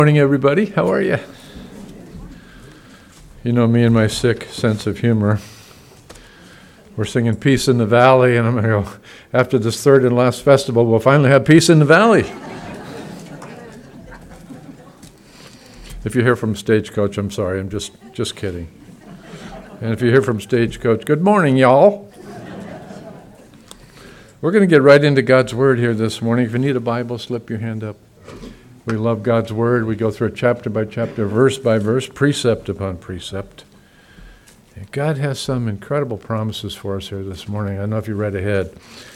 Morning, everybody. How are you? You know me and my sick sense of humor. We're singing Peace in the Valley, and I'm going to go, after this third and last festival, we'll finally have peace in the valley. If you hear from Stagecoach, I'm sorry. I'm just kidding. And if you hear from Stagecoach, good morning, y'all. We're going to get right into God's Word here this morning. If you need a Bible, slip your hand up. We love God's Word. We go through it chapter by chapter, verse by verse, precept upon precept. And God has some incredible promises for us here this morning. I don't know if you read ahead.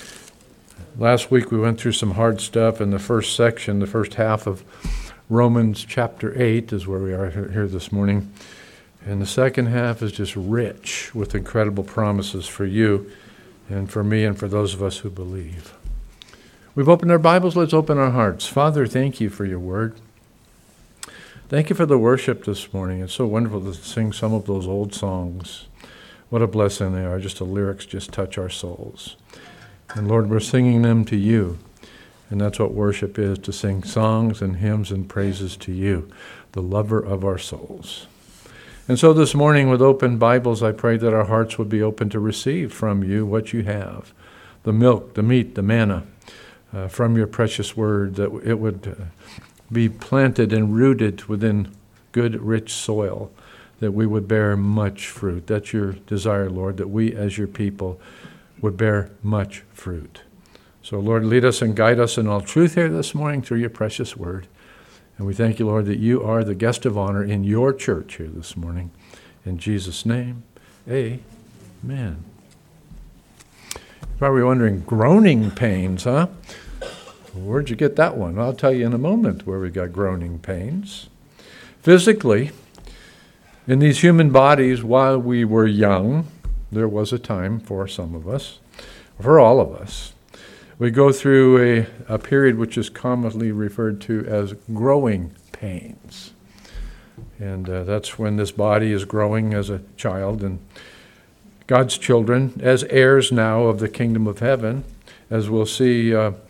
Last week we went through some hard stuff in the first section, the first half of Romans chapter 8 is where we are here this morning. And the second half is just rich with incredible promises for you and for me and for those of us who believe. We've opened our Bibles, let's open our hearts. Father, thank you for your word. Thank you for the worship this morning. It's so wonderful to sing some of those old songs. What a blessing they are. Just the lyrics just touch our souls. And Lord, we're singing them to you. And that's what worship is, to sing songs and hymns and praises to you, the lover of our souls. And so this morning with open Bibles, I pray that our hearts would be open to receive from you what you have, the milk, the meat, the manna, from your precious word, that it would be planted and rooted within good, rich soil, that we would bear much fruit. That's your desire, Lord, that we as your people would bear much fruit. So, Lord, lead us and guide us in all truth here this morning through your precious word. And we thank you, Lord, that you are the guest of honor in your church here this morning. In Jesus' name, amen. You're probably wondering, groaning pains, huh? Where'd you get that one? I'll tell you in a moment where we got groaning pains. Physically, in these human bodies, while we were young, there was a time for some of us, for all of us. We go through a period which is commonly referred to as growing pains. And that's when this body is growing as a child. And God's children, as heirs now of the kingdom of heaven, as we'll see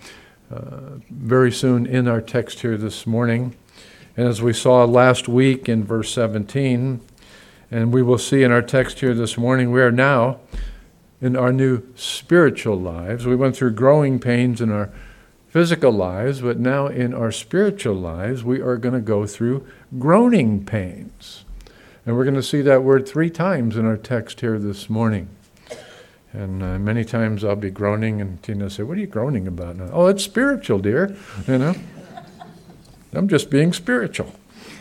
very soon in our text here this morning. And as we saw last week in verse 17, and we will see in our text here this morning, we are now in our new spiritual lives. We went through growing pains in our physical lives, but now in our spiritual lives, we are going to go through groaning pains. And we're going to see that word 3 times in our text here this morning. And many times I'll be groaning, and Tina will say, what are you groaning about now? Oh, it's spiritual, dear. You know, I'm just being spiritual.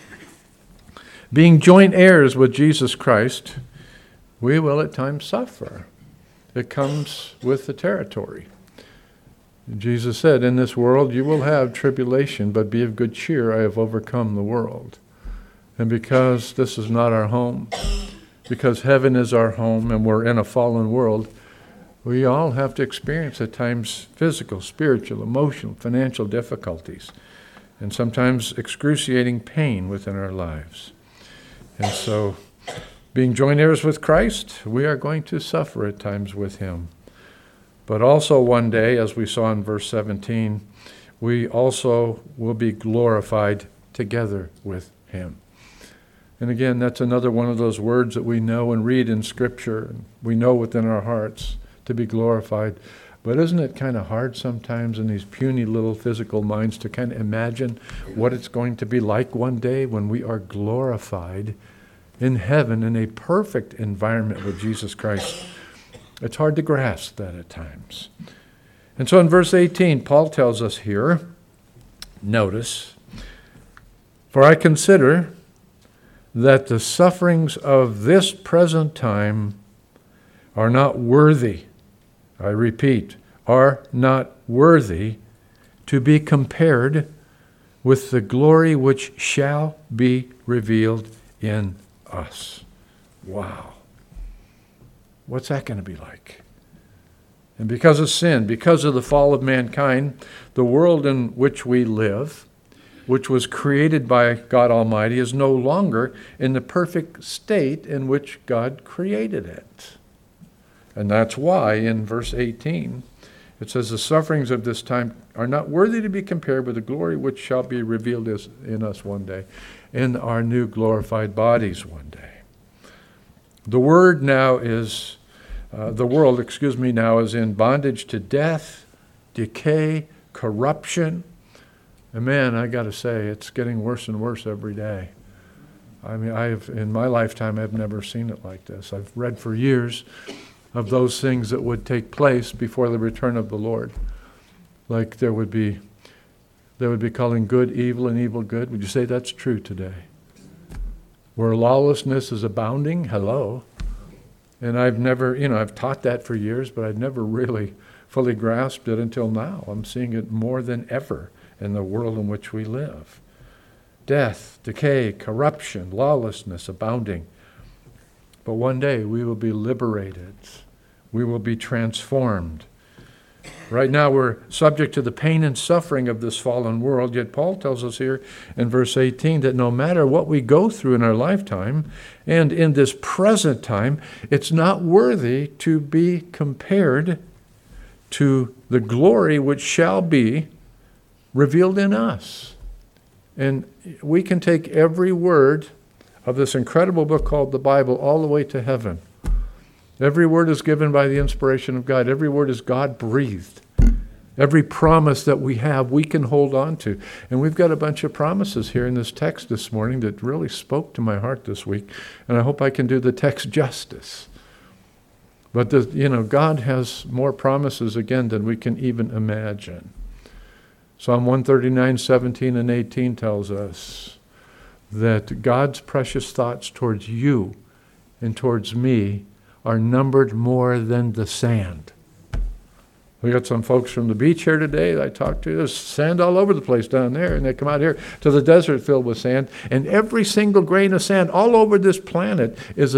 Being joint heirs with Jesus Christ, we will at times suffer. It comes with the territory. Jesus said, in this world you will have tribulation, but be of good cheer, I have overcome the world. And because this is not our home, because heaven is our home and we're in a fallen world, we all have to experience at times physical, spiritual, emotional, financial difficulties, and sometimes excruciating pain within our lives. And so, being joint heirs with Christ, we are going to suffer at times with him. But also one day, as we saw in verse 17, we also will be glorified together with him. And again, that's another one of those words that we know and read in Scripture, and we know within our hearts to be glorified. But isn't it kind of hard sometimes in these puny little physical minds to kind of imagine what it's going to be like one day when we are glorified in heaven in a perfect environment with Jesus Christ? It's hard to grasp that at times. And so in verse 18, Paul tells us here, notice, for I consider that the sufferings of this present time are not worthy, I repeat, are not worthy to be compared with the glory which shall be revealed in us. Wow. What's that going to be like? And because of sin, because of the fall of mankind, the world in which we live, which was created by God Almighty, is no longer in the perfect state in which God created it. And that's why in verse 18, It says, the sufferings of this time are not worthy to be compared with the glory which shall be revealed in us one day, in our new glorified bodies one day. The world now is in bondage to death, decay, corruption. And man, I got to say, it's getting worse and worse every day. I mean, in my lifetime, I've never seen it like this. I've read for years of those things that would take place before the return of the Lord. Like they would be calling good evil and evil good. Would you say that's true today? Where lawlessness is abounding, hello. And I've never, I've taught that for years, but I've never really fully grasped it until now. I'm seeing it more than ever in the world in which we live. Death, decay, corruption, lawlessness abounding. But one day we will be liberated. We will be transformed. Right now we're subject to the pain and suffering of this fallen world, yet Paul tells us here in verse 18 that no matter what we go through in our lifetime and in this present time, it's not worthy to be compared to the glory which shall be revealed in us. And we can take every word of this incredible book called the Bible all the way to heaven. Every word is given by the inspiration of God. Every word is God-breathed. Every promise that we have, we can hold on to. And we've got a bunch of promises here in this text this morning that really spoke to my heart this week. And I hope I can do the text justice. But God has more promises again than we can even imagine. Psalm 139, 17 and 18 tells us that God's precious thoughts towards you and towards me are numbered more than the sand. We got some folks from the beach here today that I talked to. There's sand all over the place down there, and they come out here to the desert filled with sand, and every single grain of sand all over this planet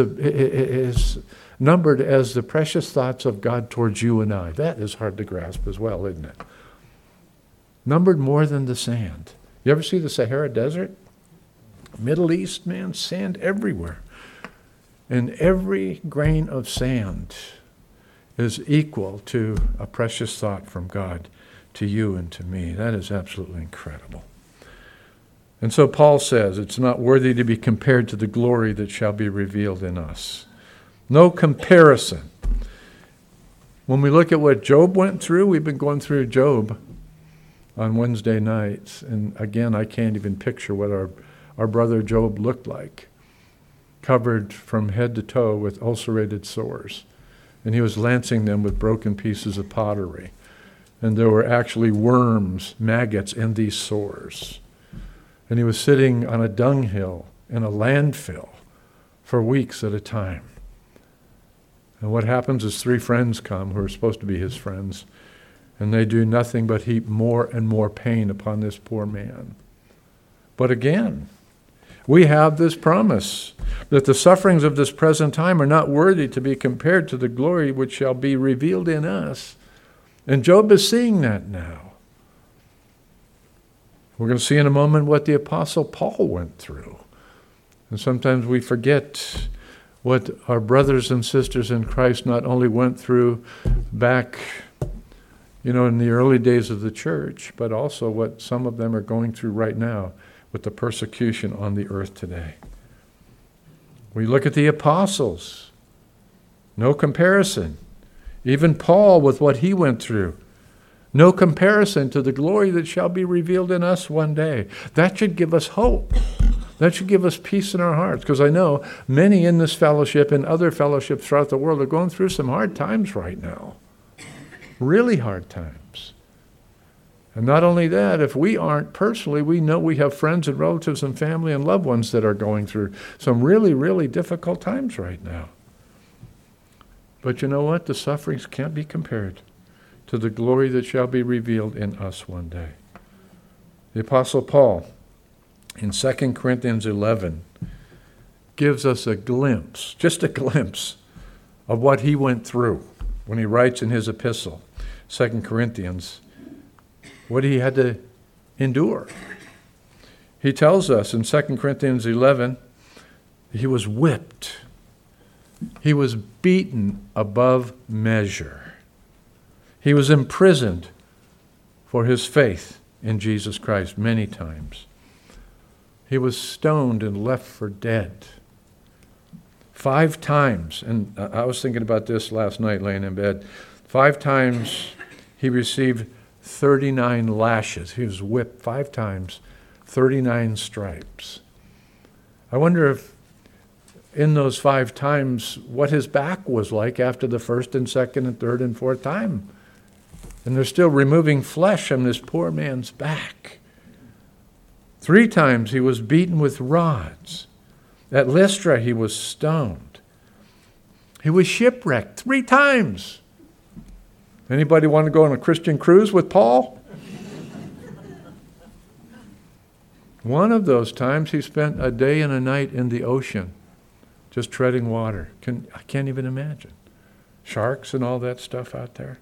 is numbered as the precious thoughts of God towards you and I. That is hard to grasp as well, isn't it? Numbered more than the sand. You ever see the Sahara Desert? Middle East, man, sand everywhere. And every grain of sand is equal to a precious thought from God to you and to me. That is absolutely incredible. And so Paul says it's not worthy to be compared to the glory that shall be revealed in us. No comparison. When we look at what Job went through, we've been going through Job on Wednesday nights. And again, I can't even picture what our brother Job looked like. Covered from head to toe with ulcerated sores. And he was lancing them with broken pieces of pottery. And there were actually worms, maggots in these sores. And he was sitting on a dunghill in a landfill for weeks at a time. And what happens is 3 friends come who are supposed to be his friends, and they do nothing but heap more and more pain upon this poor man. But again, we have this promise that the sufferings of this present time are not worthy to be compared to the glory which shall be revealed in us. And Job is seeing that now. We're going to see in a moment what the Apostle Paul went through. And sometimes we forget what our brothers and sisters in Christ not only went through back, in the early days of the church, but also what some of them are going through right now with the persecution on the earth today. We look at the apostles. No comparison. Even Paul with what he went through. No comparison to the glory that shall be revealed in us one day. That should give us hope. That should give us peace in our hearts. Because I know many in this fellowship and other fellowships throughout the world are going through some hard times right now. Really hard times. And not only that, if we aren't personally, we know we have friends and relatives and family and loved ones that are going through some really, really difficult times right now. But you know what? The sufferings can't be compared to the glory that shall be revealed in us one day. The Apostle Paul, in 2 Corinthians 11, gives us a glimpse, just a glimpse, of what he went through when he writes in his epistle, 2 Corinthians, what he had to endure. He tells us in 2 Corinthians 11, he was whipped. He was beaten above measure. He was imprisoned for his faith in Jesus Christ many times. He was stoned and left for dead 5 times. And I was thinking about this last night laying in bed. 5 times he received 39 lashes. He was whipped 5 times, 39 stripes. I wonder if in those 5 times what his back was like after the first and second and third and fourth time. And they're still removing flesh from this poor man's back. 3 times he was beaten with rods. At Lystra he was stoned. He was shipwrecked 3 times. Anybody want to go on a Christian cruise with Paul? One of those times he spent a day and a night in the ocean, just treading water. I can't even imagine. Sharks and all that stuff out there.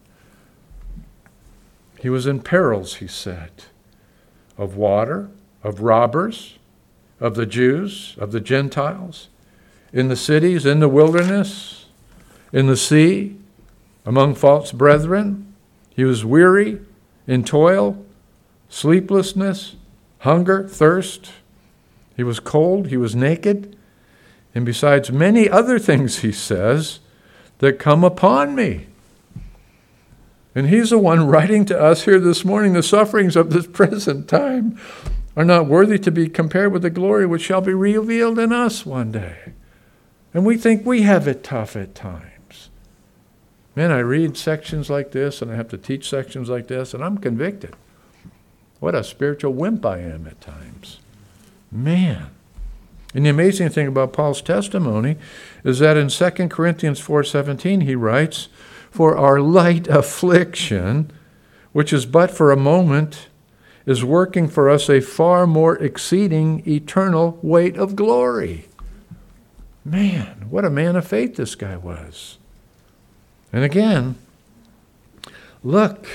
He was in perils, he said, of water, of robbers, of the Jews, of the Gentiles, in the cities, in the wilderness, in the sea, among false brethren. He was weary, in toil, sleeplessness, hunger, thirst. He was cold, he was naked, and besides many other things, he says, that come upon me. And he's the one writing to us here this morning, the sufferings of this present time are not worthy to be compared with the glory which shall be revealed in us one day. And we think we have it tough at times. Man, I read sections like this, and I have to teach sections like this, and I'm convicted. What a spiritual wimp I am at times. Man. And the amazing thing about Paul's testimony is that in 2 Corinthians 4:17 he writes, "For our light affliction, which is but for a moment, is working for us a far more exceeding eternal weight of glory." Man, what a man of faith this guy was. And again, look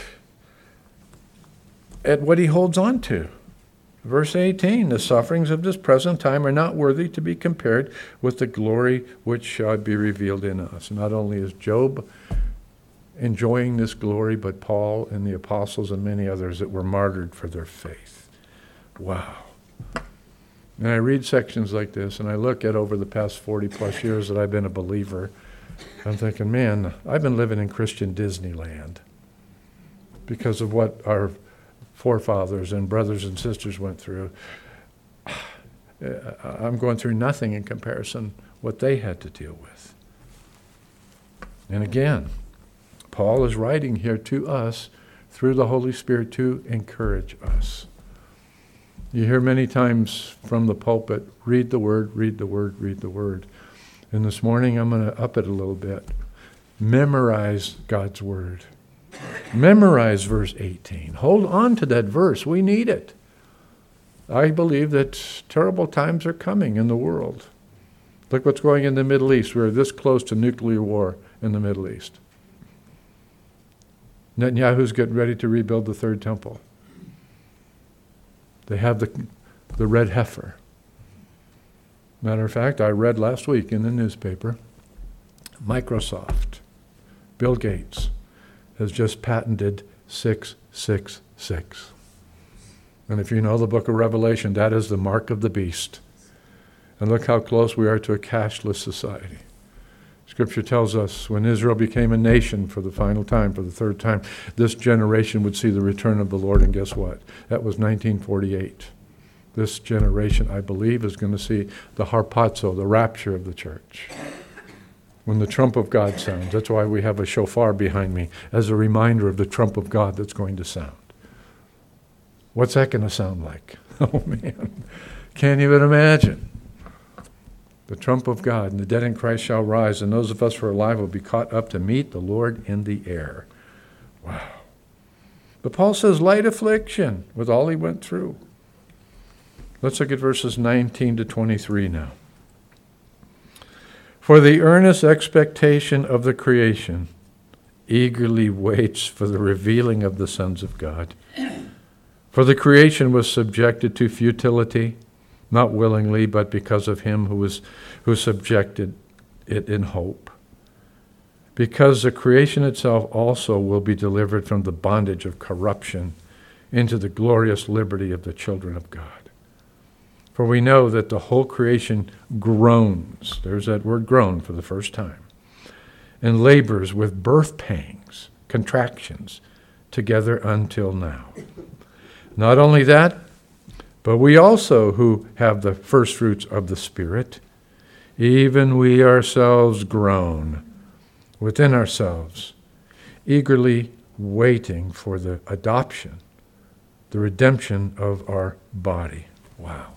at what he holds on to. Verse 18, "The sufferings of this present time are not worthy to be compared with the glory which shall be revealed in us." Not only is Job enjoying this glory, but Paul and the apostles and many others that were martyred for their faith. Wow. And I read sections like this, and I look at over the past 40 plus years that I've been a believer, I'm thinking, man, I've been living in Christian Disneyland because of what our forefathers and brothers and sisters went through. I'm going through nothing in comparison what they had to deal with. And again, Paul is writing here to us through the Holy Spirit to encourage us. You hear many times from the pulpit, read the Word, read the Word, read the Word. And this morning I'm going to up it a little bit. Memorize God's Word. Memorize verse 18. Hold on to that verse. We need it. I believe that terrible times are coming in the world. Look what's going in the Middle East. We're this close to nuclear war in the Middle East. Netanyahu's getting ready to rebuild the third temple. They have the red heifer. Matter of fact, I read last week in the newspaper, Microsoft, Bill Gates, has just patented 666. And if you know the book of Revelation, that is the mark of the beast. And look how close we are to a cashless society. Scripture tells us when Israel became a nation for the final time, for the third time, this generation would see the return of the Lord. And guess what? That was 1948. This generation, I believe, is going to see the harpazo, the rapture of the church. When the trump of God sounds. That's why we have a shofar behind me as a reminder of the trump of God that's going to sound. What's that going to sound like? Oh, man. Can't even imagine. The trump of God, and the dead in Christ shall rise, and those of us who are alive will be caught up to meet the Lord in the air. Wow. But Paul says light affliction with all he went through. Let's look at verses 19 to 23 now. "For the earnest expectation of the creation eagerly waits for the revealing of the sons of God. For the creation was subjected to futility, not willingly, but because of him who subjected it in hope. because the creation itself also will be delivered from the bondage of corruption into the glorious liberty of the children of God. For we know that the whole creation groans, there's that word groan for the first time, and labors with birth pangs, contractions, together until now. Not only that, but we also who have the first fruits of the Spirit, even we ourselves groan within ourselves, eagerly waiting for the adoption, the redemption of our body. Wow.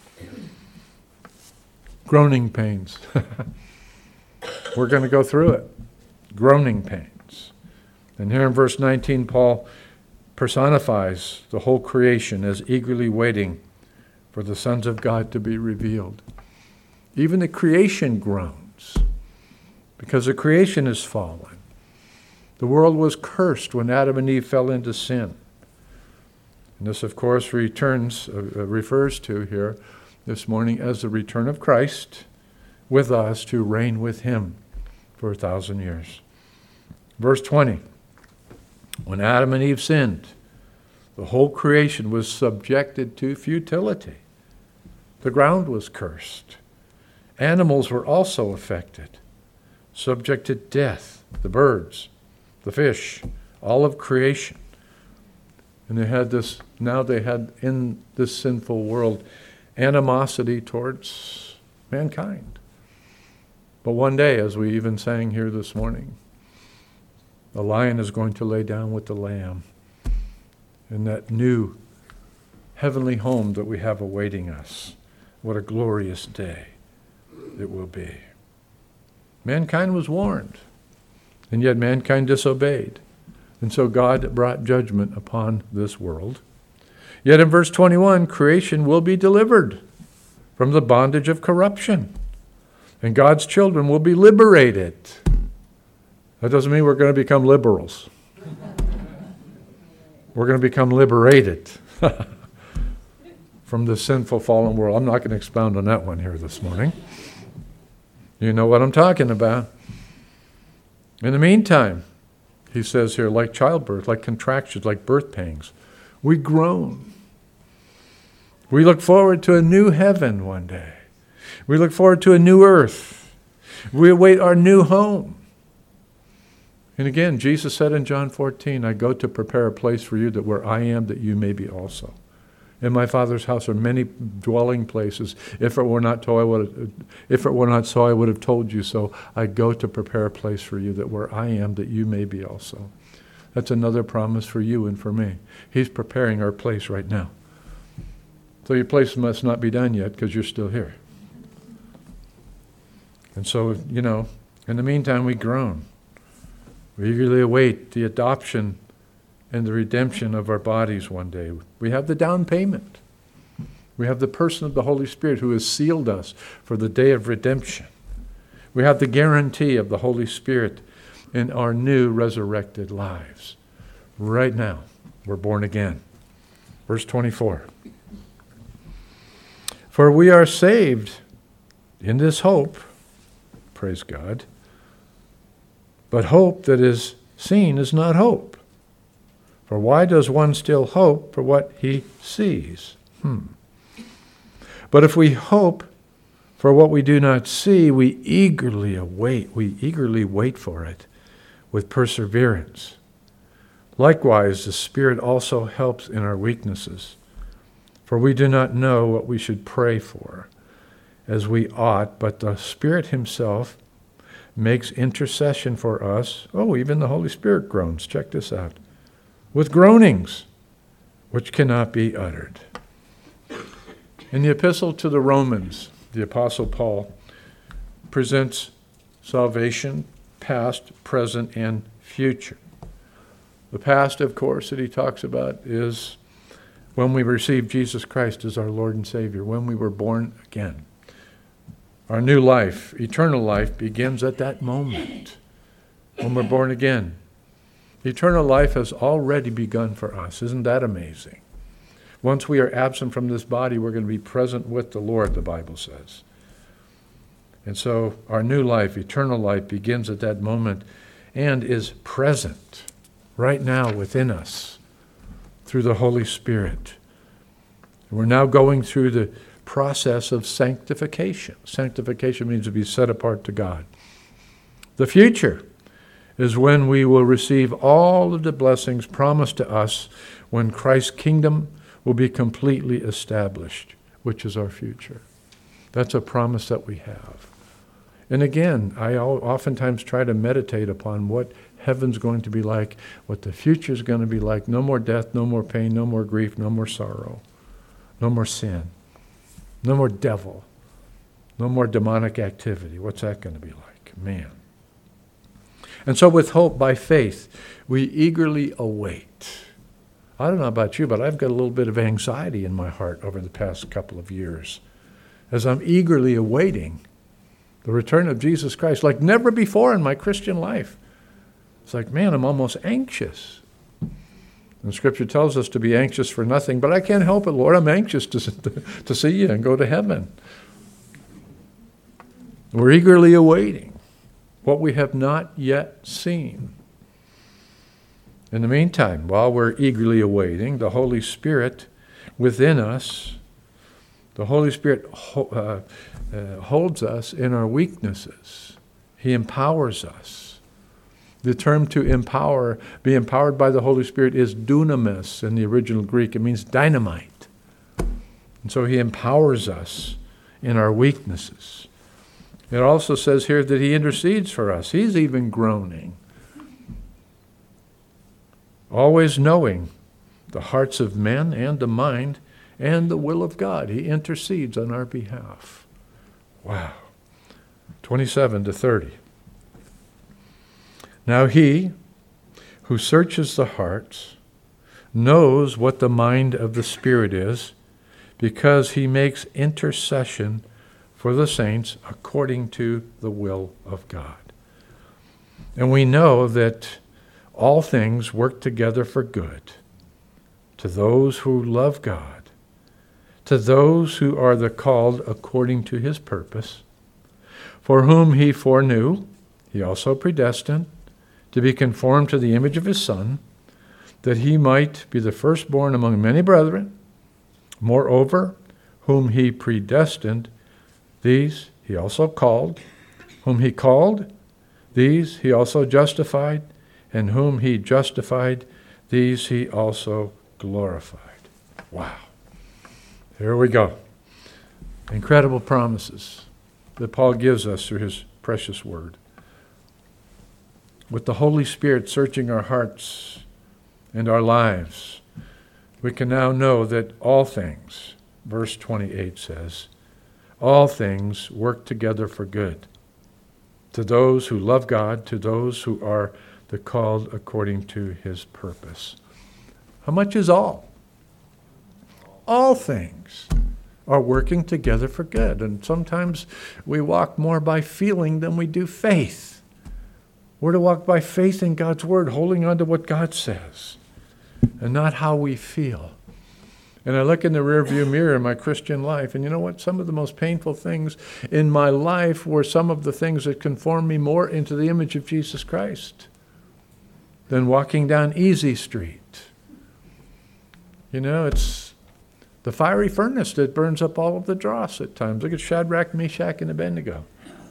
Groaning pains. We're going to go through it. Groaning pains. And here in verse 19, Paul personifies the whole creation as eagerly waiting for the sons of God to be revealed. Even the creation groans because the creation is fallen. The world was cursed when Adam and Eve fell into sin. And this, of course, refers to here this morning as the return of Christ with us to reign with him for 1,000 years. Verse 20, when Adam and Eve sinned, the whole creation was subjected to futility. The ground was cursed. Animals were also affected, subject to death, the birds, the fish, all of creation. And they had in this sinful world animosity towards mankind. But one day, as we even sang here this morning, the lion is going to lay down with the lamb in that new heavenly home that we have awaiting us. What a glorious day it will be. Mankind was warned, and yet mankind disobeyed. And so God brought judgment upon this world. Yet in verse 21, creation will be delivered from the bondage of corruption, and God's children will be liberated. That doesn't mean we're going to become liberals. We're going to become liberated from the sinful fallen world. I'm not going to expound on that one here this morning. You know what I'm talking about. In the meantime, he says here, like childbirth, like contractions, like birth pangs, we groan. We look forward to a new heaven one day. We look forward to a new earth. We await our new home. And again, Jesus said in John 14, I go to prepare a place for you that where I am, that you may be also. In my Father's house are many dwelling places. If it were not so, I would have told you so. I go to prepare a place for you that where I am, that you may be also. That's another promise for you and for me. He's preparing our place right now. So your place must not be done yet because you're still here. And so, in the meantime, we groan. We eagerly await the adoption and the redemption of our bodies one day. We have the down payment. We have the person of the Holy Spirit who has sealed us for the day of redemption. We have the guarantee of the Holy Spirit in our new resurrected lives. Right now, we're born again. Verse 24. For we are saved in this hope, praise God, but hope that is seen is not hope. For why does one still hope for what he sees? But if we hope for what we do not see, we eagerly wait for it with perseverance. Likewise, the Spirit also helps in our weaknesses. For we do not know what we should pray for as we ought, but the Spirit himself makes intercession for us. Oh, even the Holy Spirit groans. Check this out. With groanings which cannot be uttered. In the epistle to the Romans, the Apostle Paul presents salvation, past, present, and future. The past, of course, that he talks about is when we received Jesus Christ as our Lord and Savior, when we were born again. Our new life, eternal life, begins at that moment when we're born again. Eternal life has already begun for us. Isn't that amazing? Once we are absent from this body, we're going to be present with the Lord, the Bible says. And so our new life, eternal life, begins at that moment. and is present right now within us through the Holy Spirit. We're now going through the process of sanctification. Sanctification means to be set apart to God. The future is when we will receive all of the blessings promised to us when Christ's kingdom will be completely established, which is our future. That's a promise that we have. And again, I oftentimes try to meditate upon what heaven's going to be like, what the future's going to be like. No more death, no more pain, no more grief, no more sorrow, no more sin, no more devil, no more demonic activity. What's that going to be like? Man. And so with hope by faith, we eagerly await. I don't know about you, but I've got a little bit of anxiety in my heart over the past couple of years as I'm eagerly awaiting the return of Jesus Christ like never before in my Christian life. It's like, man, I'm almost anxious. And Scripture tells us to be anxious for nothing, but I can't help it, Lord. I'm anxious to see you and go to heaven. We're eagerly awaiting what we have not yet seen. In the meantime, while we're eagerly awaiting, the Holy Spirit within us, the Holy Spirit holds us in our weaknesses. He empowers us. The term to empower, be empowered by the Holy Spirit, is dunamis in the original Greek. It means dynamite. And so he empowers us in our weaknesses. It also says here that he intercedes for us. He's even groaning, always knowing the hearts of men and the mind and the will of God. He intercedes on our behalf. Wow. 27 to 30. Now he who searches the hearts knows what the mind of the Spirit is, because he makes intercession for the saints according to the will of God. And we know that all things work together for good to those who love God, to those who are the called according to his purpose, for whom he foreknew, he also predestined to be conformed to the image of his Son, that he might be the firstborn among many brethren. Moreover, whom he predestined, these he also called. Whom he called, these he also justified. And whom he justified, these he also glorified. Wow. Here we go. Incredible promises that Paul gives us through his precious word. With the Holy Spirit searching our hearts and our lives, we can now know that all things, verse 28 says, all things work together for good to those who love God, to those who are the called according to his purpose. How much is all? All things are working together for good. And sometimes we walk more by feeling than we do faith. We're to walk by faith in God's word, holding on to what God says, and not how we feel. And I look in the rearview mirror in my Christian life, and you know what? Some of the most painful things in my life were some of the things that conformed me more into the image of Jesus Christ than walking down easy street. You know, it's the fiery furnace that burns up all of the dross at times. Look at Shadrach, Meshach, and Abednego.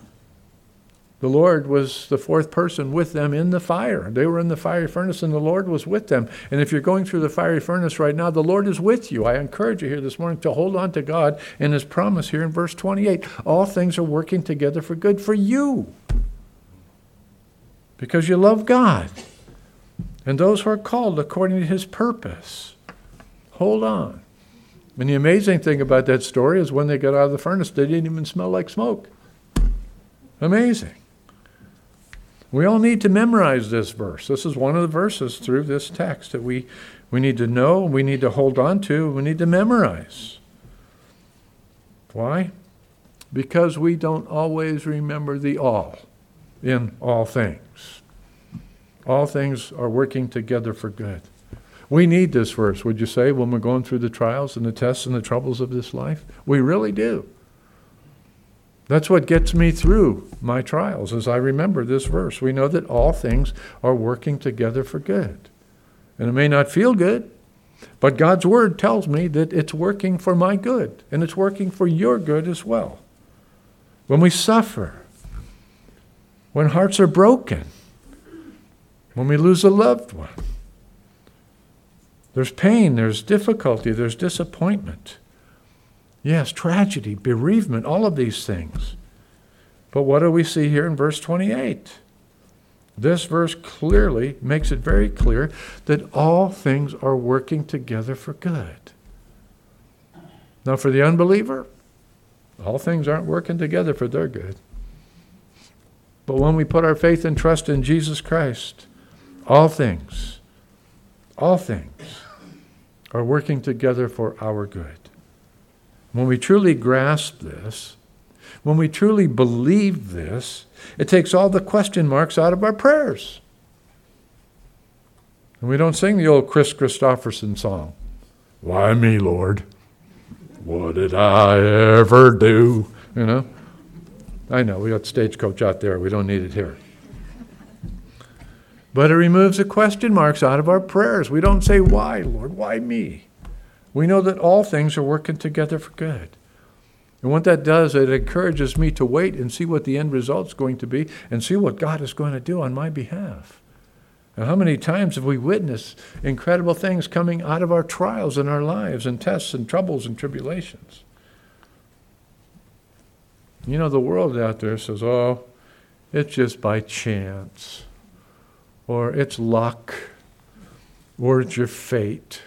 The Lord was the fourth person with them in the fire. They were in the fiery furnace, and the Lord was with them. And if you're going through the fiery furnace right now, the Lord is with you. I encourage you here this morning to hold on to God and his promise here in verse 28. All things are working together for good for you, because you love God and those who are called according to his purpose. Hold on. And the amazing thing about that story is when they got out of the furnace, they didn't even smell like smoke. Amazing. We all need to memorize this verse. This is one of the verses through this text that we need to know, we need to hold on to, we need to memorize. Why? Because we don't always remember the all in all things. All things are working together for good. We need this verse, would you say, when we're going through the trials and the tests and the troubles of this life? We really do. That's what gets me through my trials as I remember this verse. We know that all things are working together for good. And it may not feel good, but God's word tells me that it's working for my good, and it's working for your good as well. When we suffer, when hearts are broken, when we lose a loved one, there's pain, there's difficulty, there's disappointment. Yes, tragedy, bereavement, all of these things. But what do we see here in verse 28? This verse clearly makes it very clear that all things are working together for good. Now, for the unbeliever, all things aren't working together for their good. But when we put our faith and trust in Jesus Christ, all things are working together for our good. When we truly grasp this, when we truly believe this, it takes all the question marks out of our prayers. And we don't sing the old Chris Christopherson song, "Why me, Lord? What did I ever do?" You know? I know, we got Stagecoach out there. We don't need it here. But it removes the question marks out of our prayers. We don't say, "Why, Lord? Why me?" We know that all things are working together for good. And what that does, it encourages me to wait and see what the end result's going to be and see what God is going to do on my behalf. And how many times have we witnessed incredible things coming out of our trials in our lives and tests and troubles and tribulations? You know, the world out there says, "Oh, it's just by chance," or "it's luck," or "it's your fate."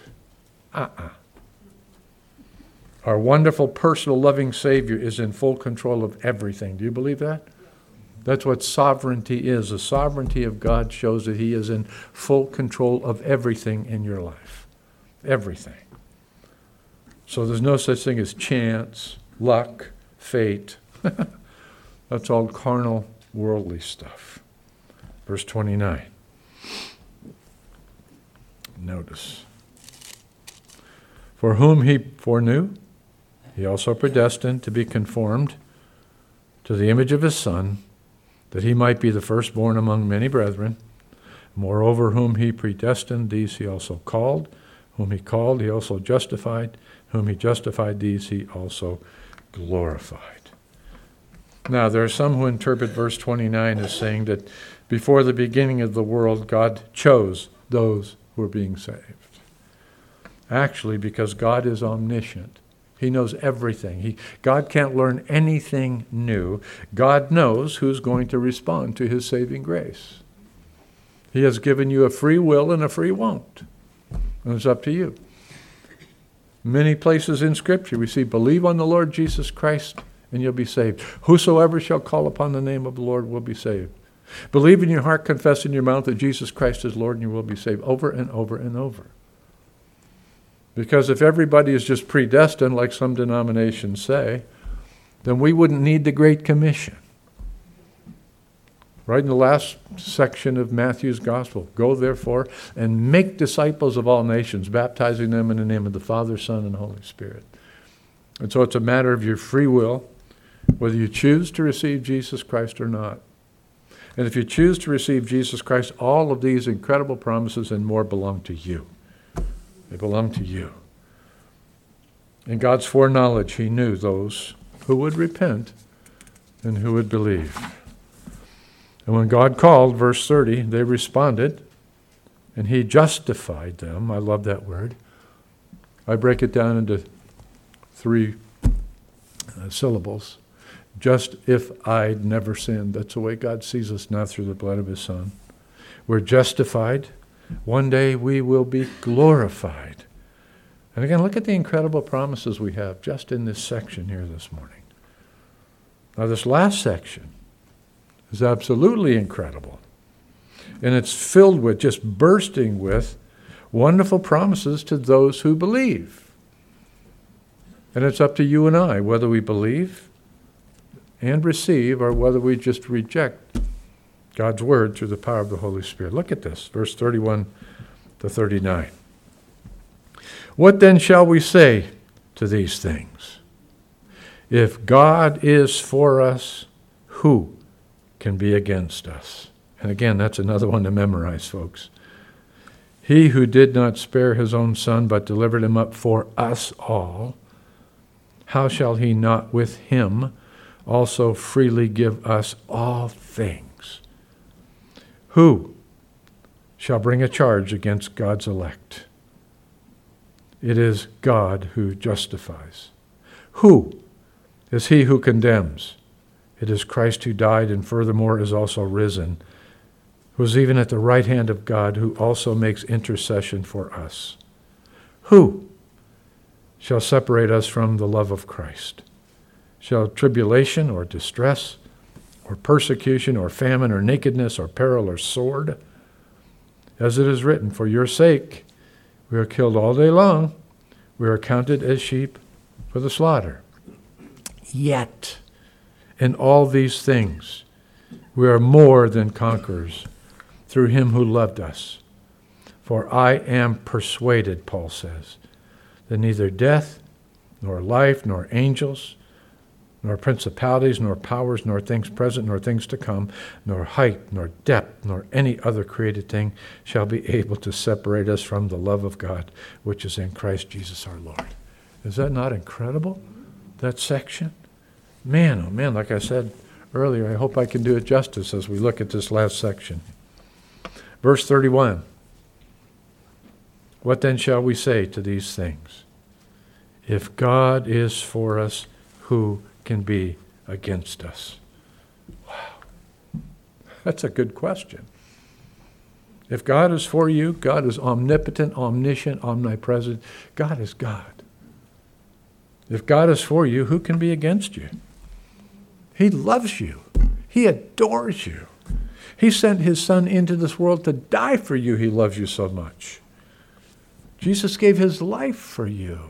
Our wonderful, personal, loving Savior is in full control of everything. Do you believe that? That's what sovereignty is. The sovereignty of God shows that He is in full control of everything in your life. Everything. So there's no such thing as chance, luck, fate. That's all carnal, worldly stuff. Verse 29. Notice. For whom He foreknew, He also predestined to be conformed to the image of His Son, that He might be the firstborn among many brethren. Moreover, whom He predestined, these He also called. Whom He called, He also justified. Whom He justified, these He also glorified. Now, there are some who interpret verse 29 as saying that before the beginning of the world, God chose those who were being saved. Actually, because God is omniscient, He knows everything. God can't learn anything new. God knows who's going to respond to His saving grace. He has given you a free will and a free won't. And it's up to you. Many places in Scripture we see, "Believe on the Lord Jesus Christ and you'll be saved. Whosoever shall call upon the name of the Lord will be saved. Believe in your heart, confess in your mouth that Jesus Christ is Lord, and you will be saved." Over and over and over. Because if everybody is just predestined, like some denominations say, then we wouldn't need the Great Commission. Right in the last section of Matthew's Gospel, "Go therefore and make disciples of all nations, baptizing them in the name of the Father, Son, and Holy Spirit." And so it's a matter of your free will, whether you choose to receive Jesus Christ or not. And if you choose to receive Jesus Christ, all of these incredible promises and more belong to you. They belong to you. In God's foreknowledge, He knew those who would repent and who would believe. And when God called, verse 30, they responded, and He justified them. I love that word. I break it down into 3 syllables. Just if I'd never sinned. That's the way God sees us now through the blood of His Son. We're justified. One day we will be glorified. And again, look at the incredible promises we have just in this section here this morning. Now, this last section is absolutely incredible. And it's filled with, just bursting with, wonderful promises to those who believe. And it's up to you and I whether we believe and receive or whether we just reject God's word through the power of the Holy Spirit. Look at this, verse 31 to 39. "What then shall we say to these things? If God is for us, who can be against us? And again, that's another one to memorize, folks. He who did not spare his own son, but delivered him up for us all, how shall he not with him also freely give us all things? Who shall bring a charge against God's elect? It is God who justifies. Who is he who condemns? It is Christ who died and furthermore is also risen, who is even at the right hand of God, who also makes intercession for us. Who shall separate us from the love of Christ? Shall tribulation or distress or persecution or famine or nakedness or peril or sword? As it is written, for your sake we are killed all day long. We are counted as sheep for the slaughter. Yet, in all these things, we are more than conquerors through him who loved us. For I am persuaded, Paul says, that neither death, nor life, nor angels, nor principalities, nor powers, nor things present, nor things to come, nor height, nor depth, nor any other created thing shall be able to separate us from the love of God, which is in Christ Jesus our Lord. Is that not incredible, that section? Man, oh man, like I said earlier, I hope I can do it justice as we look at this last section. Verse 31. What then shall we say to these things? If God is for us, who can be against us? Wow. That's a good question. If God is for you, God is omnipotent, omniscient, omnipresent. God is God. If God is for you, who can be against you? He loves you. He adores you. He sent his son into this world to die for you. He loves you so much. Jesus gave his life for you.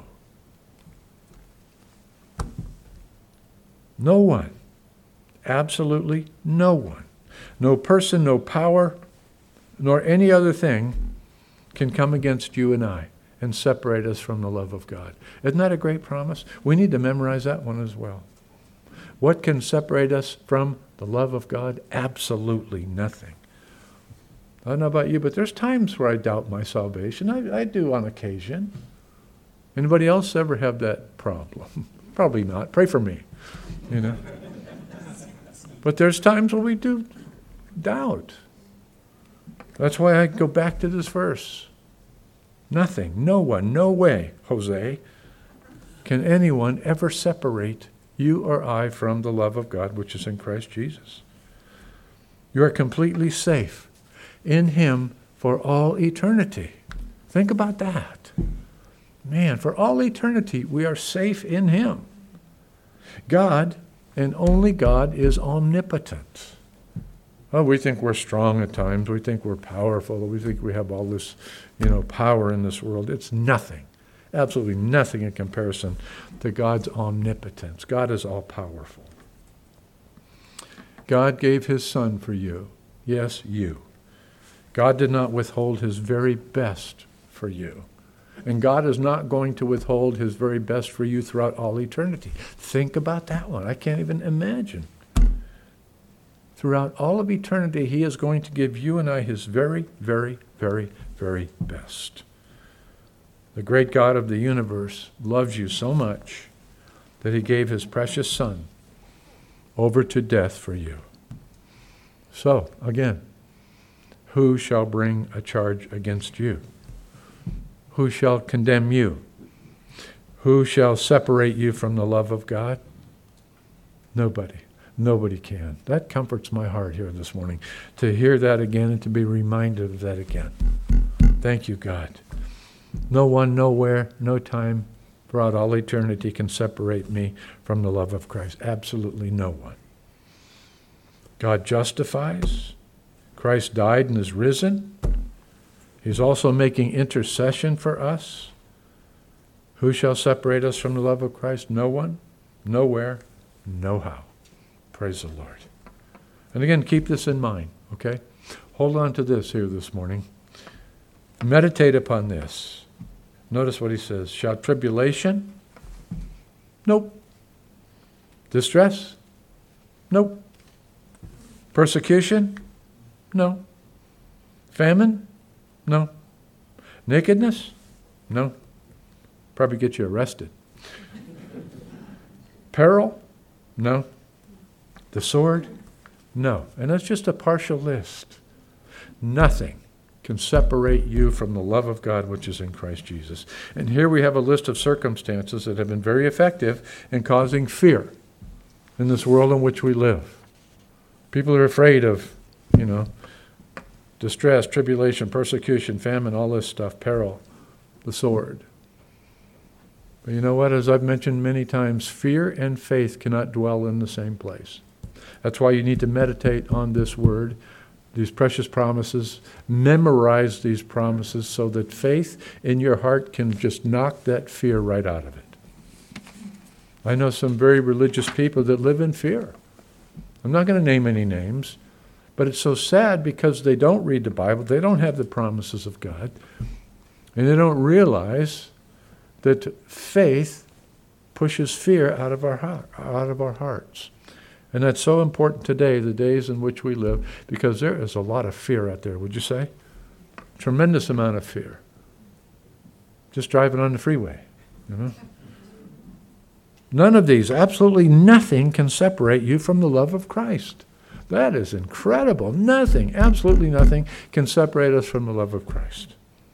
No one, absolutely no one, no person, no power, nor any other thing can come against you and I and separate us from the love of God. Isn't that a great promise? We need to memorize that one as well. What can separate us from the love of God? Absolutely nothing. I don't know about you, but there's times where I doubt my salvation. I do on occasion. Anybody else ever have that problem? Probably not. Pray for me, you know. But there's times when we do doubt. That's why I go back to this verse. Nothing, no one, no way, Jose, can anyone ever separate you or I from the love of God, which is in Christ Jesus. You are completely safe in him for all eternity. Think about that. Man, for all eternity, we are safe in him. God, and only God, is omnipotent. Oh, we think we're strong at times. We think we're powerful. We think we have all this, power in this world. It's nothing. Absolutely nothing in comparison to God's omnipotence. God is all-powerful. God gave his son for you. Yes, you. God did not withhold his very best for you. And God is not going to withhold his very best for you throughout all eternity. Think about that one. I can't even imagine. Throughout all of eternity, he is going to give you and I his very, very, very, very best. The great God of the universe loves you so much that he gave his precious son over to death for you. So, again, who shall bring a charge against you? Who shall condemn you? Who shall separate you from the love of God? Nobody. Nobody can. That comforts my heart here this morning, to hear that again and to be reminded of that again. Thank you, God. No one, nowhere, no time, throughout all eternity can separate me from the love of Christ. Absolutely no one. God justifies. Christ died and is risen. He's also making intercession for us. Who shall separate us from the love of Christ? No one, nowhere, no how. Praise the Lord. And again, keep this in mind, okay? Hold on to this here this morning. Meditate upon this. Notice what he says. Shall tribulation? Nope. Distress? Nope. Persecution? No. Famine? No. Nakedness? No. Probably get you arrested. Peril? No. The sword? No. And that's just a partial list. Nothing can separate you from the love of God which is in Christ Jesus. And here we have a list of circumstances that have been very effective in causing fear in this world in which we live. People are afraid of, distress, tribulation, persecution, famine, all this stuff, peril, the sword. But you know what? As I've mentioned many times, fear and faith cannot dwell in the same place. That's why you need to meditate on this word, these precious promises, memorize these promises so that faith in your heart can just knock that fear right out of it. I know some very religious people that live in fear. I'm not going to name any names, but it's so sad because they don't read the Bible, they don't have the promises of God, and they don't realize that faith pushes fear out of our hearts. And that's so important today, the days in which we live, because there is a lot of fear out there, would you say? Tremendous amount of fear. Just driving on the freeway, None of these, absolutely nothing can separate you from the love of Christ. That is incredible. Nothing, absolutely nothing can separate us from the love of Christ.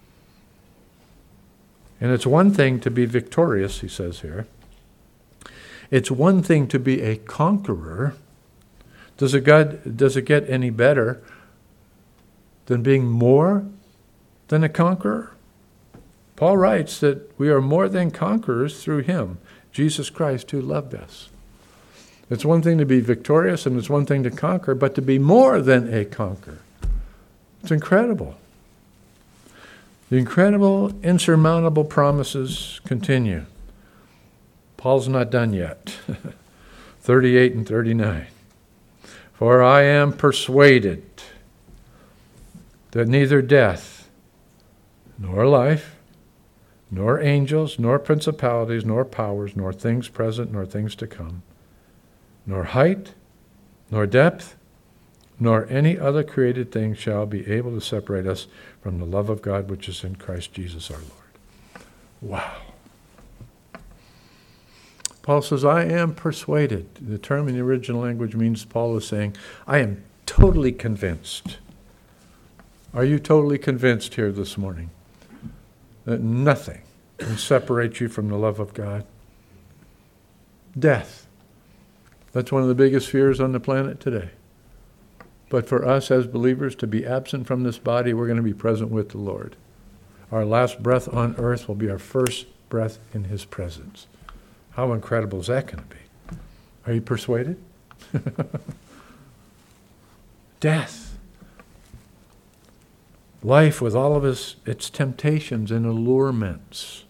And it's one thing to be victorious, he says here. It's one thing to be a conqueror. Does it get any better than being more than a conqueror? Paul writes that we are more than conquerors through him, Jesus Christ, who loved us. It's one thing to be victorious and it's one thing to conquer, but to be more than a conqueror. It's incredible. The incredible, insurmountable promises continue. Paul's not done yet. 38 and 39. For I am persuaded that neither death, nor life, nor angels, nor principalities, nor powers, nor things present, nor things to come, nor height, nor depth, nor any other created thing shall be able to separate us from the love of God which is in Christ Jesus our Lord. Wow. Paul says, I am persuaded. The term in the original language means Paul is saying, I am totally convinced. Are you totally convinced here this morning that nothing can separate you from the love of God? Death. That's one of the biggest fears on the planet today. But for us as believers to be absent from this body, we're going to be present with the Lord. Our last breath on earth will be our first breath in his presence. How incredible is that going to be? Are you persuaded? Death. Life with all of its temptations and allurements,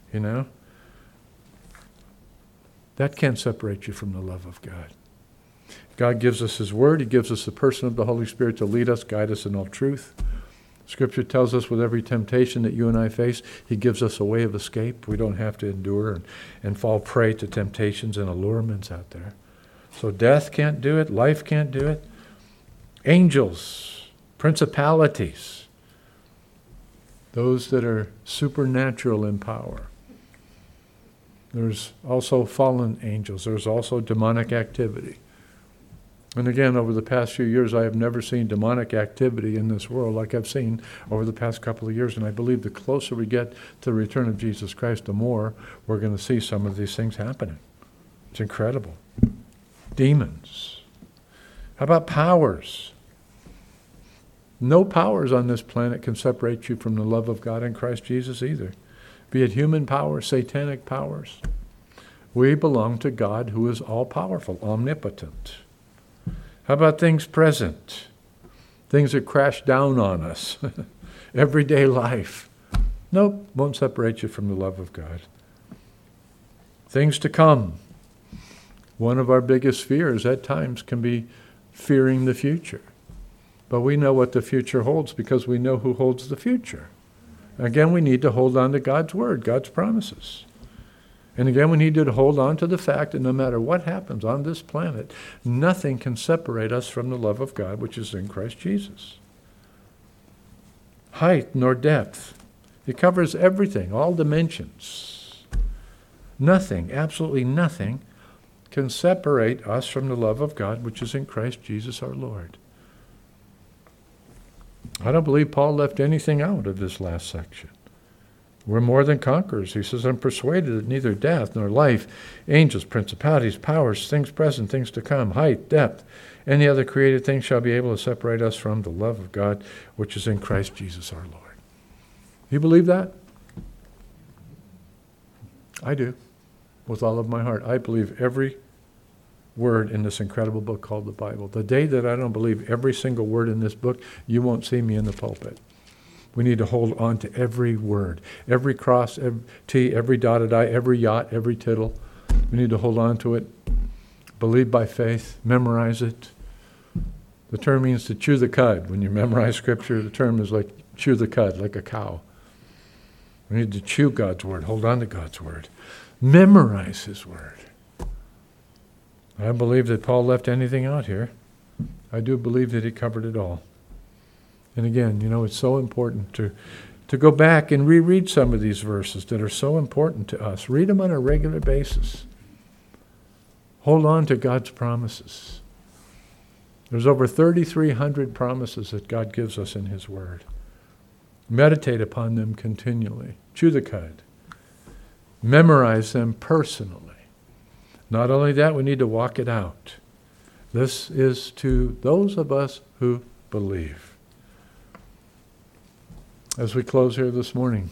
That can't separate you from the love of God. God gives us his word. He gives us the person of the Holy Spirit to lead us, guide us in all truth. Scripture tells us with every temptation that you and I face, he gives us a way of escape. We don't have to endure and fall prey to temptations and allurements out there. So death can't do it. Life can't do it. Angels, principalities, those that are supernatural in power. There's also fallen angels. There's also demonic activity. And again, over the past few years, I have never seen demonic activity in this world like I've seen over the past couple of years. And I believe the closer we get to the return of Jesus Christ, the more we're going to see some of these things happening. It's incredible. Demons. How about powers? No powers on this planet can separate you from the love of God in Christ Jesus either. Be it human powers, satanic powers. We belong to God who is all-powerful, omnipotent. How about things present? Things that crash down on us. Everyday life. Nope, won't separate you from the love of God. Things to come. One of our biggest fears at times can be fearing the future. But we know what the future holds because we know who holds the future. Again, we need to hold on to God's word, God's promises. And again, we need to hold on to the fact that no matter what happens on this planet, nothing can separate us from the love of God, which is in Christ Jesus. Height nor depth. It covers everything, all dimensions. Nothing, absolutely nothing, can separate us from the love of God, which is in Christ Jesus our Lord. I don't believe Paul left anything out of this last section. We're more than conquerors. He says, I'm persuaded that neither death nor life, angels, principalities, powers, things present, things to come, height, depth, any other created thing shall be able to separate us from the love of God, which is in Christ Jesus our Lord. You believe that? I do, with all of my heart. I believe every word in this incredible book called the Bible. The day that I don't believe every single word in this book, you won't see me in the pulpit. We need to hold on to every word, every cross, every T, every dotted I, every yacht, every tittle. We need to hold on to it, believe by faith, memorize it. The term means to chew the cud. When you memorize Scripture, the term is like chew the cud, like a cow. We need to chew God's Word, hold on to God's Word, memorize His Word. I don't believe that Paul left anything out here. I do believe that he covered it all. And again, it's so important to go back and reread some of these verses that are so important to us. Read them on a regular basis. Hold on to God's promises. There's over 3,300 promises that God gives us in His Word. Meditate upon them continually. Chew the cud. Memorize them personally. Not only that, we need to walk it out. This is to those of us who believe. As we close here this morning,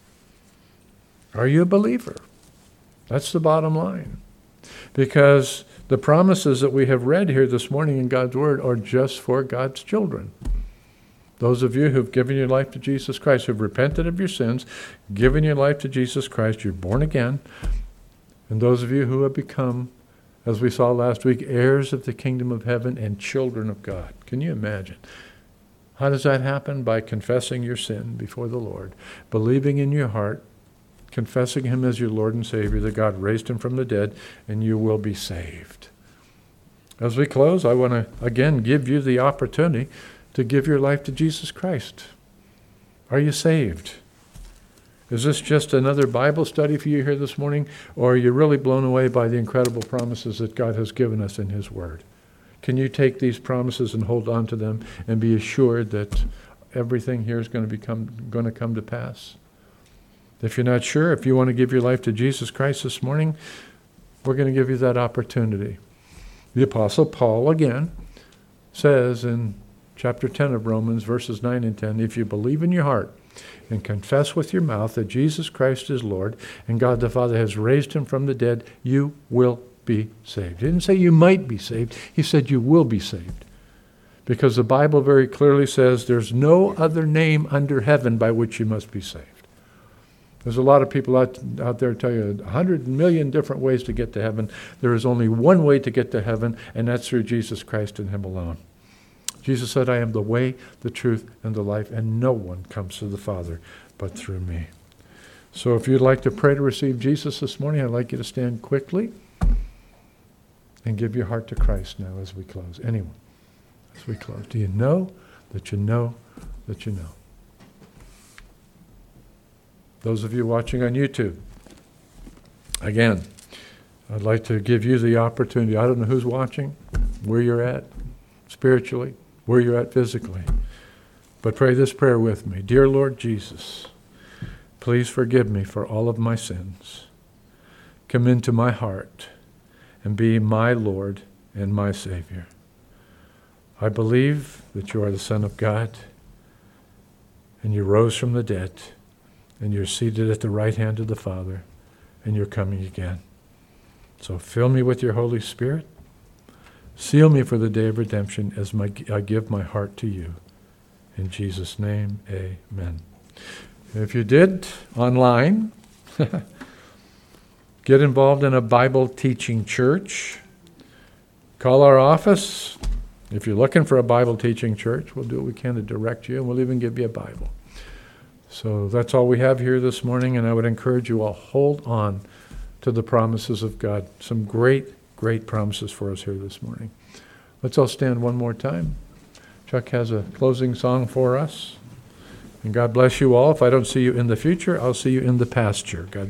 are you a believer? That's the bottom line. Because the promises that we have read here this morning in God's Word are just for God's children. Those of you who've given your life to Jesus Christ, who've repented of your sins, given your life to Jesus Christ, you're born again. And those of you who have become, as we saw last week, heirs of the kingdom of heaven and children of God. Can you imagine? How does that happen? By confessing your sin before the Lord, believing in your heart, confessing Him as your Lord and Savior, that God raised Him from the dead, and you will be saved. As we close, I want to again give you the opportunity to give your life to Jesus Christ. Are you saved? Is this just another Bible study for you here this morning, or are you really blown away by the incredible promises that God has given us in His Word? Can you take these promises and hold on to them and be assured that everything here is going to come to pass? If you're not sure, if you want to give your life to Jesus Christ this morning, we're going to give you that opportunity. The Apostle Paul, again, says in chapter 10 of Romans, verses 9 and 10, if you believe in your heart and confess with your mouth that Jesus Christ is Lord and God the Father has raised Him from the dead, you will be saved. He didn't say you might be saved. He said you will be saved. Because the Bible very clearly says there's no other name under heaven by which you must be saved. There's a lot of people out there tell you 100 million different ways to get to heaven. There is only one way to get to heaven, and that's through Jesus Christ and Him alone. Jesus said, I am the way, the truth, and the life, and no one comes to the Father but through me. So if you'd like to pray to receive Jesus this morning, I'd like you to stand quickly and give your heart to Christ now as we close. Anyone, as we close. Do you know that you know that you know? Those of you watching on YouTube, again, I'd like to give you the opportunity. I don't know who's watching, where you're at spiritually, where you're at physically. But pray this prayer with me. Dear Lord Jesus, please forgive me for all of my sins. Come into my heart and be my Lord and my Savior. I believe that you are the Son of God and you rose from the dead and you're seated at the right hand of the Father and you're coming again. So fill me with your Holy Spirit. Seal me for the day of redemption as I give my heart to you. In Jesus' name, amen. If you did, online, get involved in a Bible teaching church. Call our office. If you're looking for a Bible teaching church, we'll do what we can to direct you, and we'll even give you a Bible. So that's all we have here this morning, and I would encourage you all, hold on to the promises of God. Some great, great promises for us here this morning. Let's all stand one more time. Chuck has a closing song for us. And God bless you all. If I don't see you in the future, I'll see you in the pasture. God